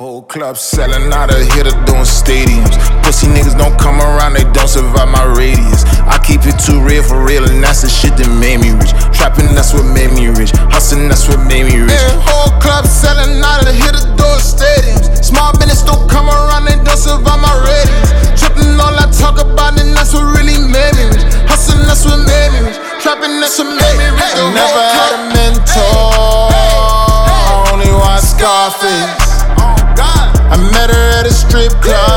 Whole club selling out of hitter doing stadiums. Pussy niggas don't come around, they don't survive my radius. I keep it too real for real, and that's the shit that made me rich. Trapping, that's what made me rich. Hustling, that's what made me rich. Yeah, whole club selling out of hitter doing stadiums. Small business don't come around, they don't survive my radius. Tripping all I talk about, and that's what really made me rich. Hustling, that's what made me rich. Trapping, that's what made me rich. Never had a mentor, only watch Scarface. I met her at a strip club.